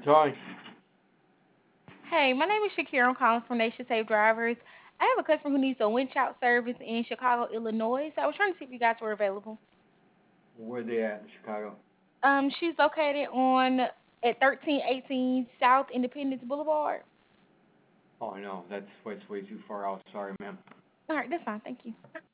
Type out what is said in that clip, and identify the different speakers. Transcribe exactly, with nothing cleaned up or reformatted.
Speaker 1: Toy.
Speaker 2: Hey, my name is Shakira. I'm calling from Nation Safe Drivers. I have a customer who needs a winch out service in Chicago, Illinois. So I was trying to see if you guys were available.
Speaker 1: Where they at in Chicago?
Speaker 2: Um, she's located on at thirteen eighteen South Independence Boulevard.
Speaker 1: Oh no, that's way, way too far out. Sorry, ma'am.
Speaker 2: All right, that's fine. Thank you.